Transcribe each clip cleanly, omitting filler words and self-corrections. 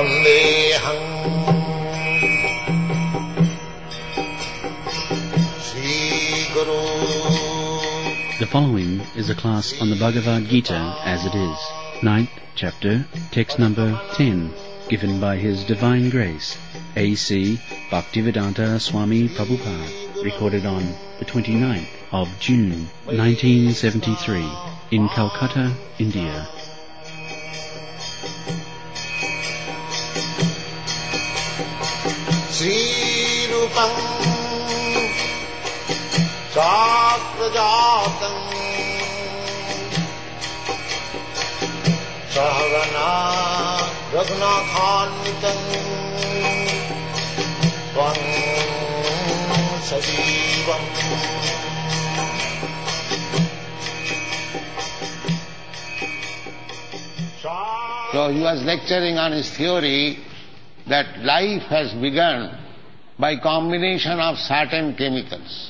Vandeham Sri Guru. The following is a class on the Bhagavad Gita as it is, 9th chapter, text number 10, given by His Divine Grace, A.C. Bhaktivedanta Swami Prabhupada, recorded on the 29th of June, 1973, in Calcutta, India. Sri Rupam Sakrajatam Sahagana Raghunathanvitam Tvam Sajivam. So he was lecturing on his theory that life has begun by combination of certain chemicals.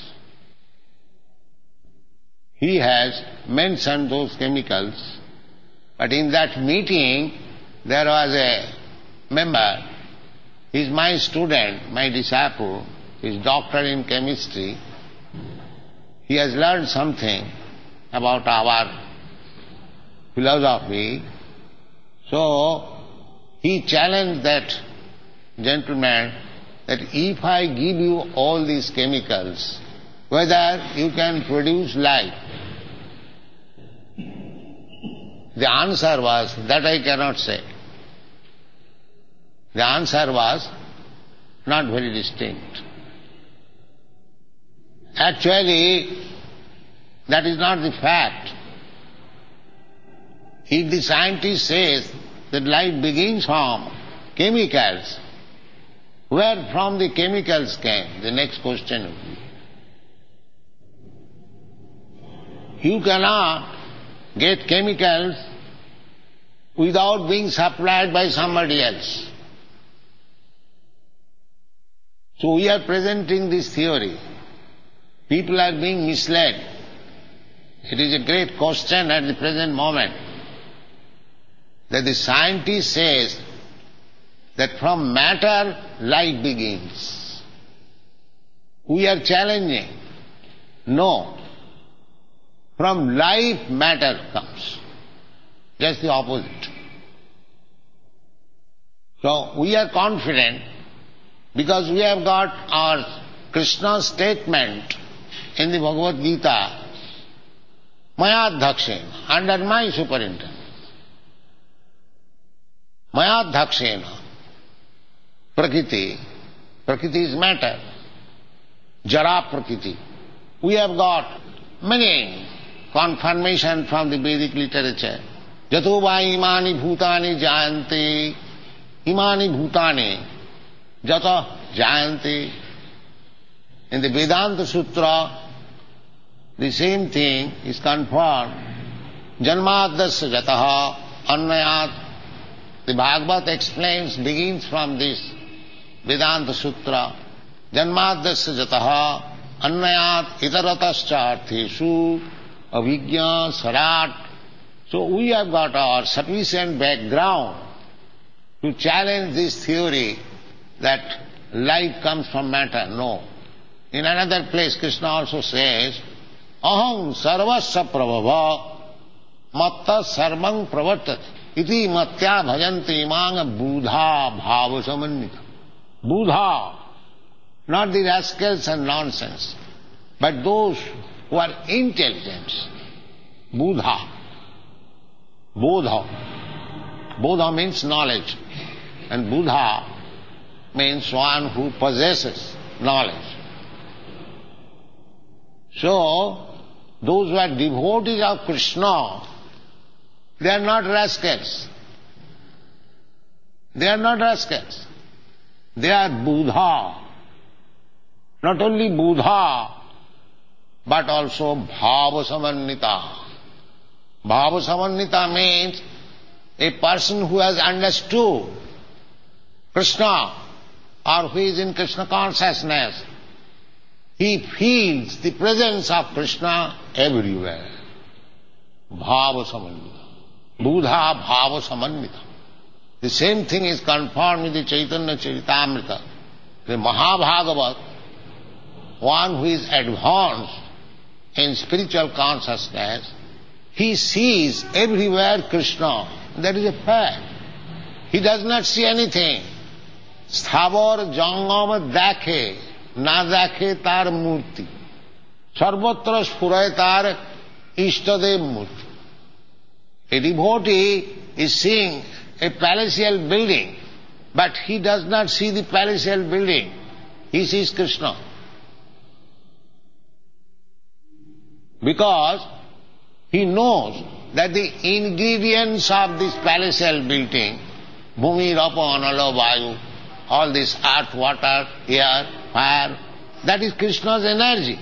He has mentioned those chemicals, but in that meeting there was a member, he is my student, my disciple, he is doctor in chemistry. He has learned something about our philosophy. So he challenged that gentleman that if I give you all these chemicals, whether you can produce life. The answer was, that I cannot say. The answer was not very distinct. Actually, that is not the fact. If the scientist says that life begins from chemicals, where from the chemicals came? The next question would be. You cannot get chemicals without being supplied by somebody else. So we are presenting this theory. People are being misled. It is a great question at the present moment that the scientist says that from matter life begins. We are challenging. No. From life matter comes. Just the opposite. So we are confident because we have got our Krishna statement in the Bhagavad Gita, Mayadhakshena, under my superintendence. Mayadhakshena, Prakriti. Prakriti is matter. Jara Prakriti. We have got many confirmation from the Vedic literature. Jato va imani bhutani jayante, imani bhutani, jato jayante. In the Vedanta Sutra, the same thing is confirmed. Janmadasya jataha annayat. The Bhagavad explains, begins from this Vedanta Sutra. Janmadasya jataha annayat itaratascha artheshu avijñā sarat. So we have got our sufficient background to challenge this theory that life comes from matter. No. In another place Krishna also says, aham sarvasya prabhava matta sarvang pravartati iti matya bhajanti imanga buddha bhava samannita. Buddha, not the rascals and nonsense, but those who are intelligent. Buddha. Bodha. Bodha means knowledge. And Buddha means one who possesses knowledge. So, those who are devotees of Krishna, they are not rascals. They are not rascals. They are Buddha. Not only Buddha, but also Bhava Samannita. Bhava Samannita means a person who has understood Krishna or who is in Krishna consciousness. He feels the presence of Krishna everywhere. Bhava Samannita. Buddha Bhava Samannita. The same thing is confirmed in the Chaitanya Charitamrita. The Mahabhagavat, one who is advanced in spiritual consciousness, he sees everywhere Krishna. That is a fact. He does not see anything. Sthavar jangam dakhe, na dakhe tar murti. Sarvatra spuray tar ishtadev murti. A devotee is seeing a palatial building, but he does not see the palatial building. He sees Krishna. Because he knows that the ingredients of this palatial building, bhumi, rapa, anala, vayu, all this earth, water, air, fire, that is Krishna's energy.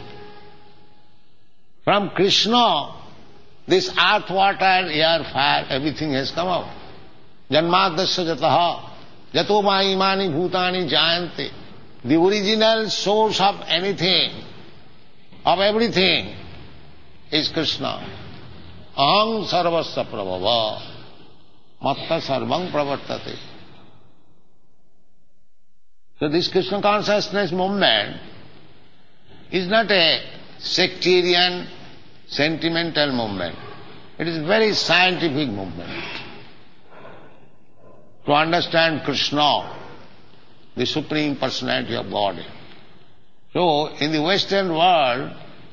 From Krishna, this earth, water, air, fire, everything has come out. Janmadasya jataha, jato ma imani bhutani jayante. The original source of anything, of everything, is Krishna. Aham sarvasya prabhava, matta sarvam pravartate. So this Krishna consciousness movement is not a sectarian, sentimental movement. It is a very scientific movement. To understand Krishna, the Supreme Personality of Godhead. So, in the Western world,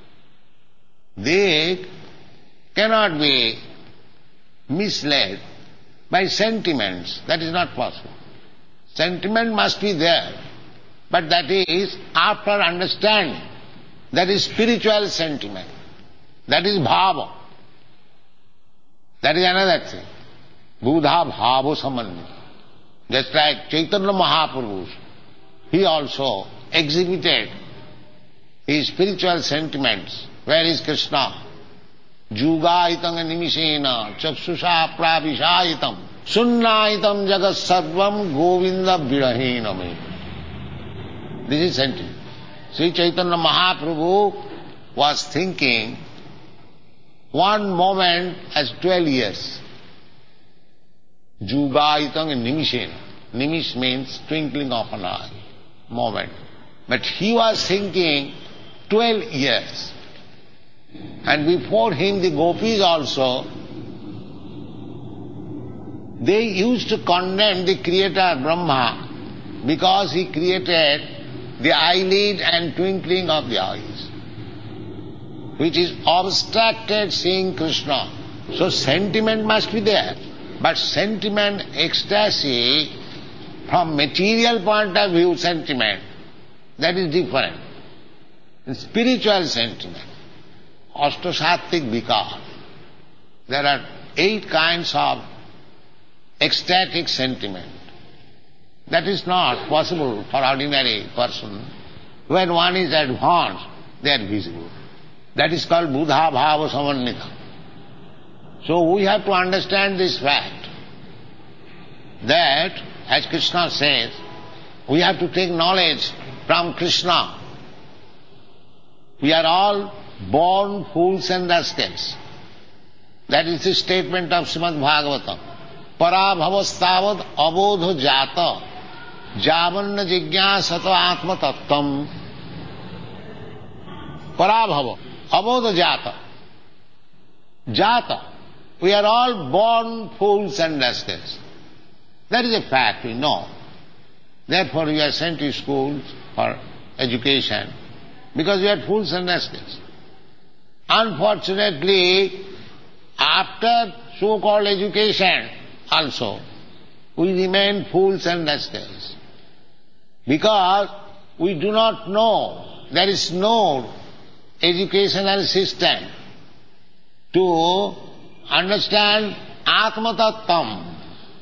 they cannot be misled by sentiments. That is not possible. Sentiment must be there, but that is after understanding. That is spiritual sentiment. That is bhava. That is another thing. Buddha bhava samannita. Just like Chaitanya Mahaprabhu, he also exhibited his spiritual sentiments. Where is Krishna? Jugaitam nimishena chakshusha pravishayitam sunnaitam jagat sarvam govinda virahiname. This is sentiment. Sri Chaitanya Mahaprabhu was thinking one moment as 12 years. Jugaitam nimishena. Nimish means twinkling of an eye, moment. But he was thinking 12 years. And before him the gopis also, they used to condemn the creator Brahma because he created the eyelid and twinkling of the eyes, which is obstructed seeing Krishna. So sentiment must be there. But sentiment, ecstasy, from material point of view sentiment, that is different. Spiritual sentiment, ashtasattvik vikar. There are 8 kinds of ecstatic sentiment. That is not possible for ordinary person. When one is advanced, they are visible. That is called buddha bhava samannita. So we have to understand this fact, that, as Krishna says, we have to take knowledge from Krishna. We are all born fools and rascals. That is the statement of Srimad Bhagavatam. Parabhavastavad abodho jata javanna jigyasata atma tattvam. Parabhava, abodho jata. Jata. We are all born fools and rascals. That is a fact, we know. Therefore we are sent to schools for education, because we are fools and rascals. Unfortunately, after so-called education also, we remain fools and rascals. Because we do not know, there is no educational system to understand Atma Tattvam.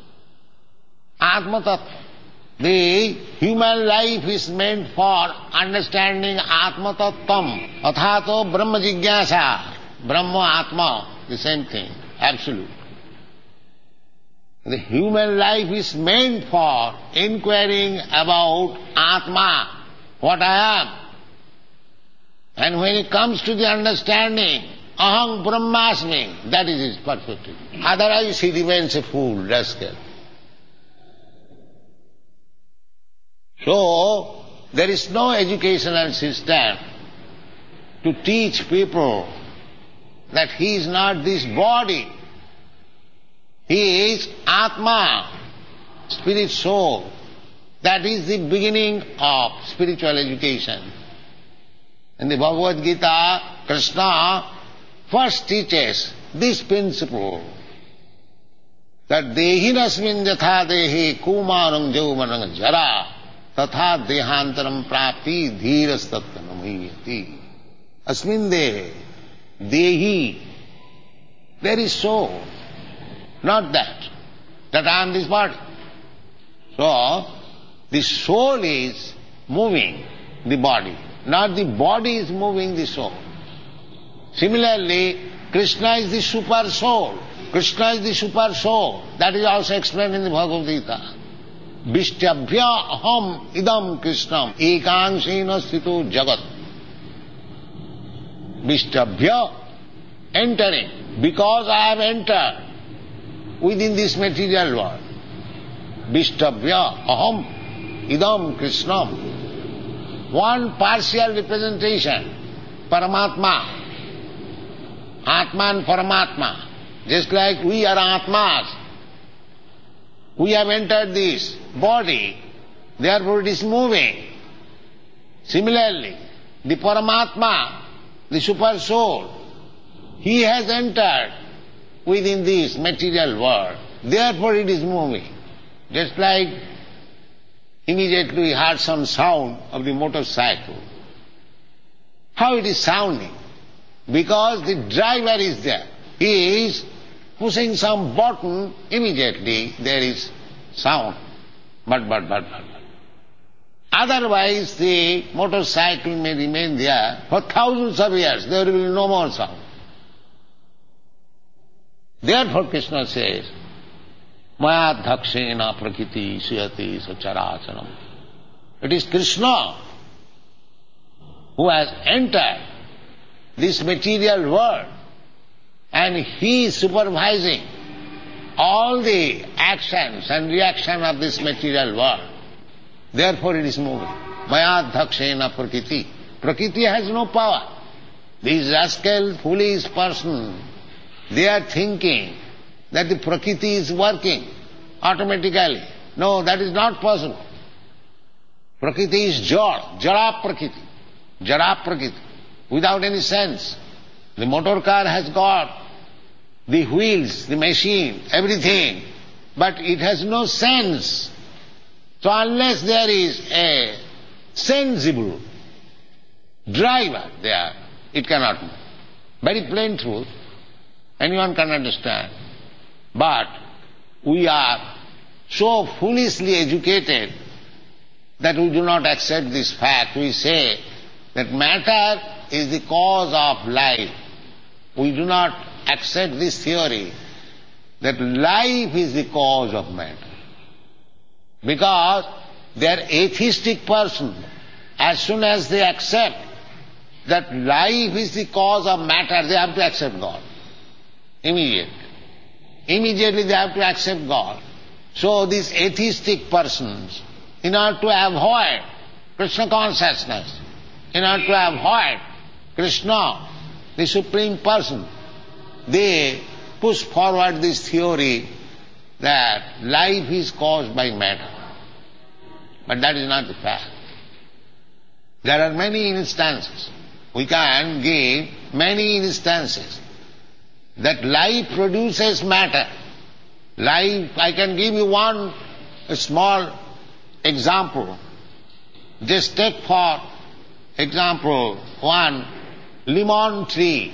Atma Tattva. The human life is meant for understanding Atma Tattvam. Athato Brahma Jigyasa. Brahma, Atma, the same thing, absolute. The human life is meant for inquiring about Atma, what I am. And when it comes to the understanding, Aham Brahmasmi, that is his perfection. Otherwise he remains a fool, rascal. So, there is no educational system to teach people that he is not this body. He is Atma, spirit soul. That is the beginning of spiritual education. In the Bhagavad Gita, Krishna first teaches this principle, that dehinasmin yatha dehi kumaram jaumanam jara tatha dehantaram prapti dhiras tattvanamiyati. Asmin dehi, there is soul, not that I am this body. So, the soul is moving the body, not the body is moving the soul. Similarly, Krishna is the super soul. Krishna is the super soul. That is also explained in the Bhagavad Gita. Vishtyabhya aham idam Krishnam ekanshena sthito jagat. Vishtyabhya, entering. Because I have entered within this material world. Vishtyabhya aham idam Krishnam. One partial representation, Paramatma. Atma and Paramatma. Just like we are Atmas. We have entered this body, therefore it is moving. Similarly, the Paramatma, the super soul, he has entered within this material world, therefore it is moving. Just like immediately we heard some sound of the motorcycle. How it is sounding? Because the driver is there. He is pushing some button, immediately there is sound. But. Otherwise the motorcycle may remain there for thousands of years, there will be no more sound. Therefore Krishna says, Maya dhakshena prakriti suyati sacharacharam. It is Krishna who has entered this material world and he is supervising all the actions and reactions of this material world. Therefore it is moving. Maya dhakshena prakriti. Prakriti has no power. These rascal, foolish person, they are thinking that the prakriti is working automatically. No, that is not possible. Prakriti is jara prakriti. Jara prakriti. Without any sense. The motor car has got the wheels, the machine, everything, but it has no sense. So unless there is a sensible driver there, it cannot move. Very plain truth. Anyone can understand. But we are so foolishly educated that we do not accept this fact. We say that matter is the cause of life. We do not accept this theory that life is the cause of matter. Because they are atheistic person. As soon as they accept that life is the cause of matter, they have to accept God. Immediately. Immediately they have to accept God. So these atheistic persons, in order to avoid Krishna consciousness, in order to avoid Krishna, the Supreme Person, they push forward this theory that life is caused by matter. But that is not the fact. There are many instances. We can give many instances that life produces matter. Life, I can give you one small example. Just take for example one lemon tree.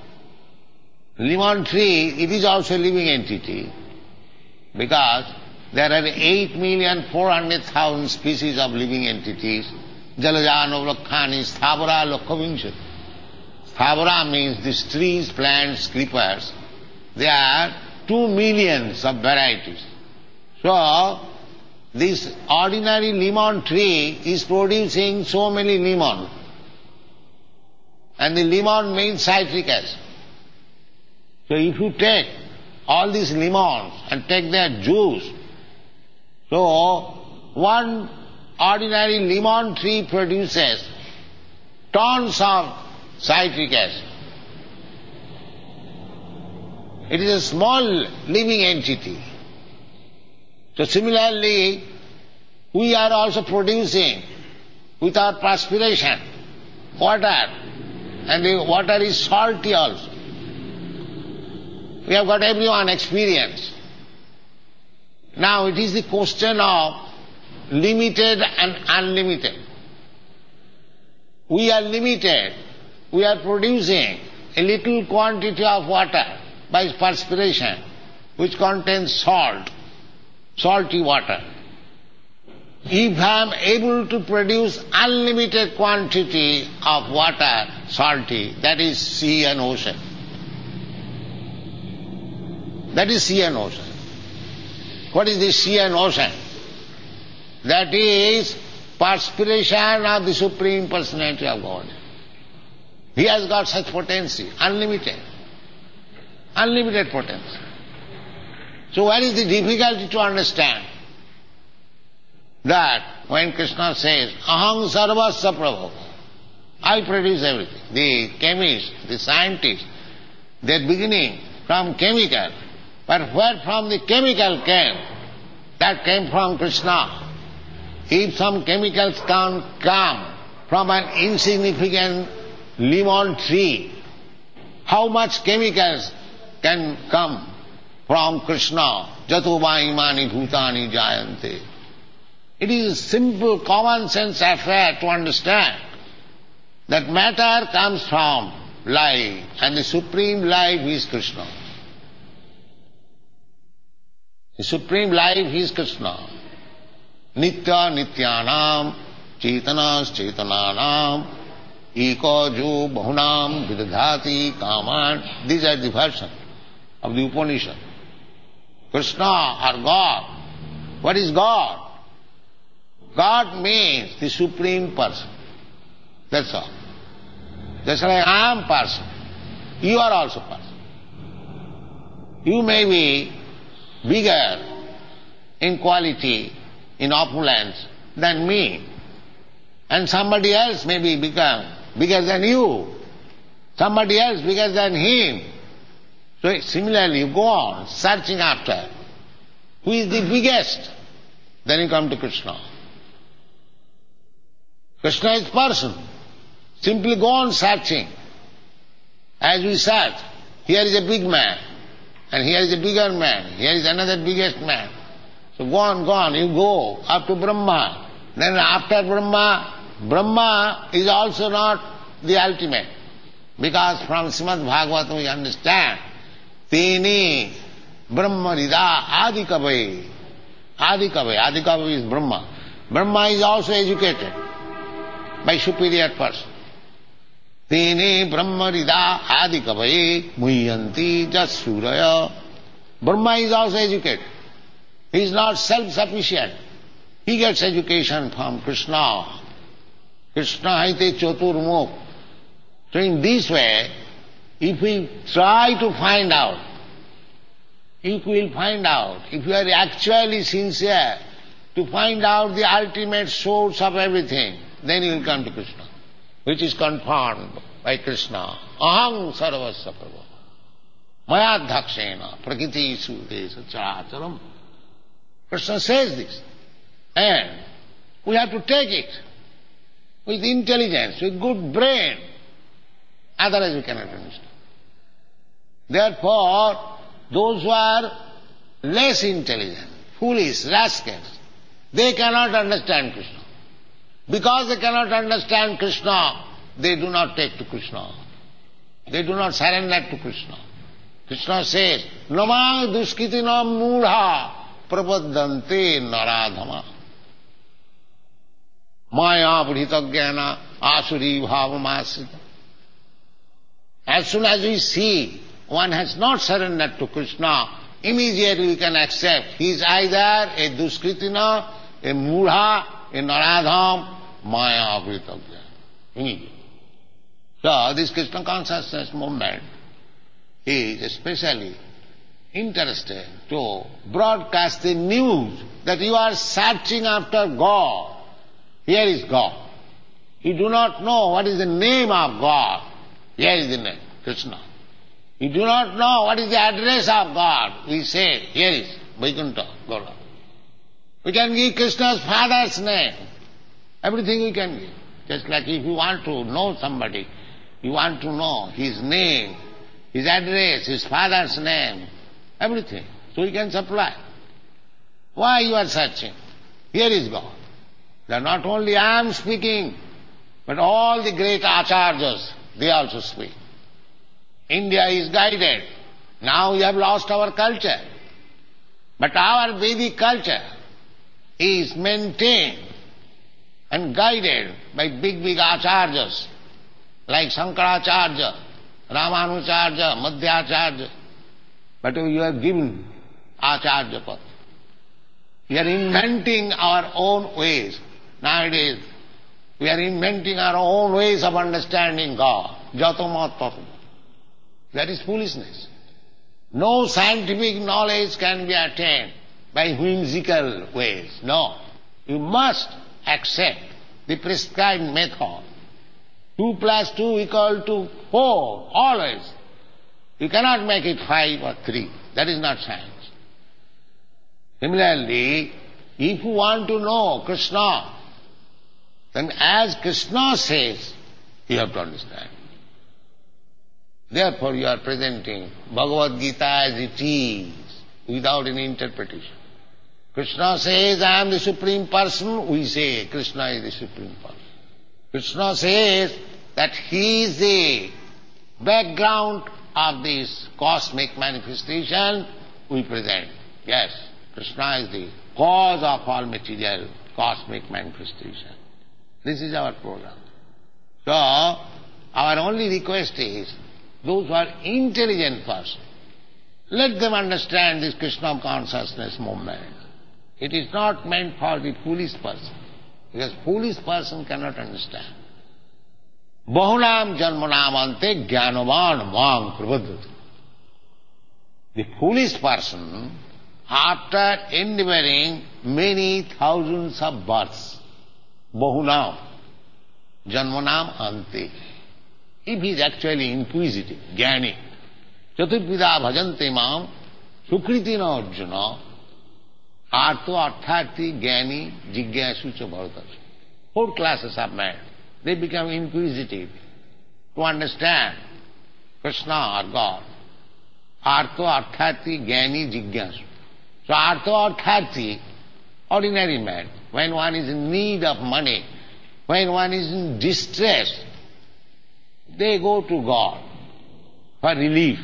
Lemon tree, it is also a living entity because there are 8,400,000 species of living entities. Jalajano Lakhani, Sthavara Lokhavinshat. Sthavara means these trees, plants, creepers. There are 2 million of varieties. So, this ordinary lemon tree is producing so many lemon. And the lemon means citric acid. So if you take all these lemons and take their juice, so 1 ordinary lemon tree produces tons of citric acid. It is a small living entity. So similarly, we are also producing with our perspiration water, and the water is salty also. We have got everyone experience. Now it is the question of limited and unlimited. We are limited. We are producing a little quantity of water by perspiration which contains salt, salty water. If I am able to produce unlimited quantity of water, salty, that is sea and ocean. That is sea and ocean. What is the sea and ocean? That is perspiration of the Supreme Personality of God. He has got such potency, unlimited. Unlimited potency. So what is the difficulty to understand? That when Krishna says, Aham sarvasya prabhu, I produce everything. The chemists, the scientists, they are beginning from chemical. But where from the chemical came? That came from Krishna. If some chemicals can come from an insignificant lemon tree, how much chemicals can come from Krishna? Jato va imani bhutani jayante. It is a simple common sense affair to understand that matter comes from life, and the supreme life is Krishna. The supreme life is Krishna. Nitya nityanam, chetanas chetananam, eko jo bahunam vidadhati kaman. These are the versions of the Upanishad. Krishna or God. What is God? God means the supreme person. That's all. Just like I am person, you are also person. You may be bigger in quality, in opulence than me. And somebody else may be bigger than you. Somebody else bigger than him. So similarly you go on searching after who is the biggest. Then you come to Krishna. Krishna is person. Simply go on searching. As we search, here is a big man, and here is a bigger man, here is another biggest man. So go on, you go up to Brahma. Then after Brahma, Brahma is also not the ultimate. Because from Srimad Bhagavatam we understand, Teni Brahma Rida Adikavai. Adikavai is Brahma. Brahma is also educated by superior person. Tene Brahma Rida Adikavai Muhyanti Jasuraya. Brahma is also educated. He is not self-sufficient. He gets education from Krishna. Krishna haite chaturmukh. So in this way, if we try to find out, if we will find out, if you are actually sincere to find out the ultimate source of everything, then you will come to Krishna, which is confirmed by Krishna. Aham sarvasya prabhu. Mayadhakshena prakriti sudesa characharam. Krishna says this. And we have to take it with intelligence, with good brain. Otherwise we cannot understand. Therefore, those who are less intelligent, foolish, rascals, they cannot understand Krishna. Because they cannot understand Krishna, they do not take to Krishna. They do not surrender to Krishna. Krishna says, Namang duskitinam mudha prapaddante naradhama. Maya bhritaggyana asuri bhavamasita. As soon as we see one has not surrendered to Krishna, immediately we can accept he is either a duskritina, a mudha, a naradham, Maya Avritagya. Immediately. So this Krishna consciousness movement is especially interested to broadcast the news that you are searching after God. Here is God. You do not know what is the name of God. Here is the name, Krishna. You do not know what is the address of God. We say, here is Vaikuntha, Gaura. We can give Krishna's father's name. Everything we can give. Just like if you want to know somebody, you want to know his name, his address, his father's name, everything. So we can supply. Why you are searching? Here is God. That not only I am speaking, but all the great acharyas, they also speak. India is guided. Now we have lost our culture. But our Vedic culture is maintained and guided by big acharyas like Shankaracharya, Ramanujarya, Madhyacharya. But you have given Acharya Path. We are inventing our own ways. Nowadays, we are inventing our own ways of understanding God. Jatamat Path. That is foolishness. No scientific knowledge can be attained by whimsical ways. No. You must accept the prescribed method. 2 plus 2 equal to 4, always. You cannot make it 5 or 3. That is not science. Similarly, if you want to know Krishna, then as Krishna says, you have to understand. Therefore you are presenting Bhagavad Gita as it is, without any interpretation. Krishna says, I am the Supreme Person, we say Krishna is the Supreme Person. Krishna says that he is the background of this cosmic manifestation, we present. Yes, Krishna is the cause of all material cosmic manifestation. This is our program. So, our only request is, those who are intelligent persons, let them understand this Krishna consciousness movement. It is not meant for the foolish person, because foolish person cannot understand. Bahunam janmanam ante jnanavan mang prabhaddhati. The foolish person, after endeavoring many thousands of births, bahunam janmanam ante, if he is actually inquisitive, jnani, chaturvida bhajante mam sukriti na arjuna, artho arthati jnani jigyasu cha bharatasu. 4 classes of men. They become inquisitive to understand Krishna or God. Artho arthati jnani jigyasu. So artho arthati, ordinary man, when one is in need of money, when one is in distress, they go to God for relief.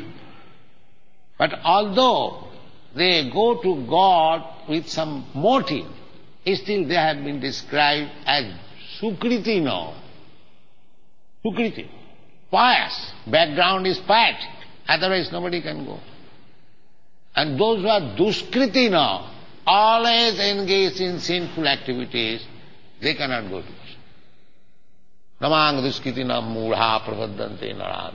But although they go to God with some motive, still they have been described as Sukriti now. Sukriti. Pious. Background is piety. Otherwise nobody can go. And those who are Duskriti now, always engaged in sinful activities, they cannot go to Krishna. Namang duskritina mudha prabhaddante narada.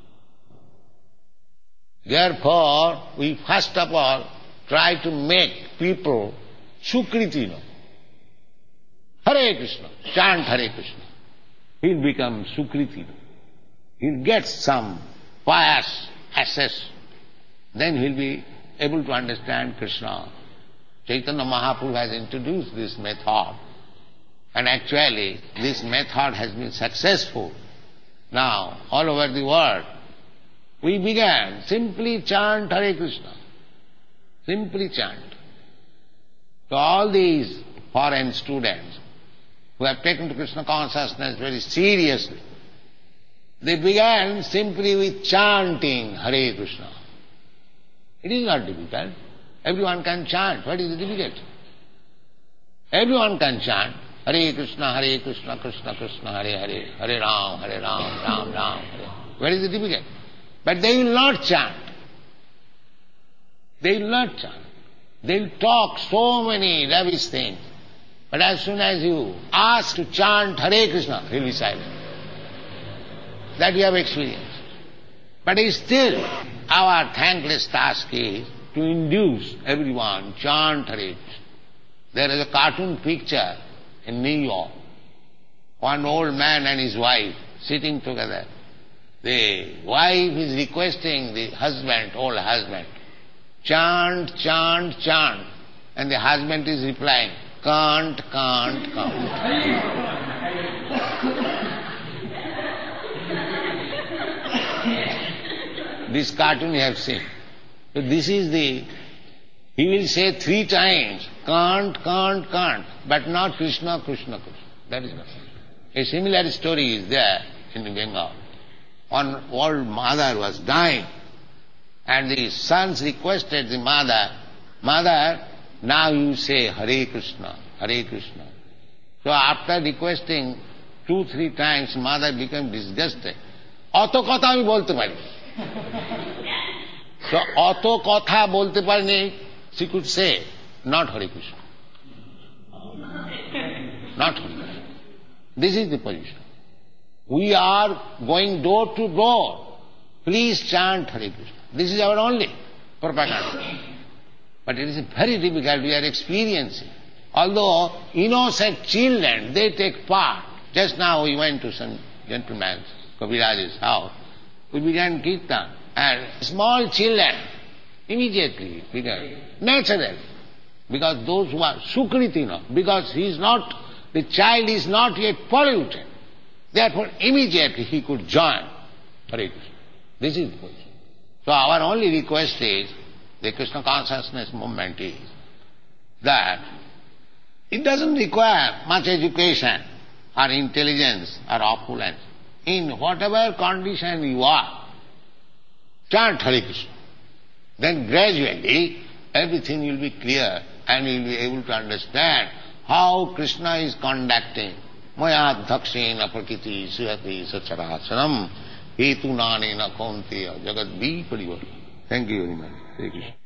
Therefore, we first of all try to make people Sukritina. Hare Krishna, chant Hare Krishna. He'll become Sukritina. He'll get some pious access. Then he'll be able to understand Krishna. Chaitanya Mahaprabhu has introduced this method. And actually, this method has been successful. Now, all over the world, we began simply chant Hare Krishna. Simply chant. So all these foreign students who have taken to Krishna consciousness very seriously, they began simply with chanting Hare Krishna. It is not difficult. Everyone can chant. What is the difficulty? Everyone can chant. Hare Krishna, Krishna Krishna, Hare Hare, Hare Ram, Ram Ram, Hare. What is the difficulty? But they will not chant. They will not chant. They will talk so many lavish things. But as soon as you ask to chant Hare Krishna, he will be silent. That we have experienced. But still, our thankless task is to induce everyone chant Hare Krishna. There is a cartoon picture in New York. one old man and his wife sitting together. The wife is requesting the husband, old husband, chant, chant, chant. And the husband is replying, can't, can't, can't. This cartoon you have seen. So this is he will say 3 times, can't, can't, can't, but not Krishna, Krishna, Krishna. That is not. A similar story is there in Bengal. One old mother was dying, and the sons requested the mother, Mother, now you say Hare Krishna, Hare Krishna. So after requesting 2-3 times, mother became disgusted. Ato kotha ami bolte pari. So ato kotha bolte parini, she could say, not Hare Krishna. Not Hare Krishna. This is the position. We are going door to door. Please chant Hare Krishna. This is our only propaganda. But it is very difficult, we are experiencing. Although innocent children, they take part. Just now we went to some gentleman's, Kaviraj's house. We began kirtan. And small children immediately began. Naturally. Because those who are sukritina, because the child is not yet polluted. Therefore immediately he could join Hare Krishna. This is the position. So our only request is, the Krishna consciousness movement is that it doesn't require much education or intelligence or opulence. In whatever condition you are, chant Hare Krishna. Then gradually everything will be clear and you will be able to understand how Krishna is conducting. Maya dhakshena prakriti suyati sacharacharam hetu nanena kaunteya jagat vi parivar. Thank you very much. Hare Krishna.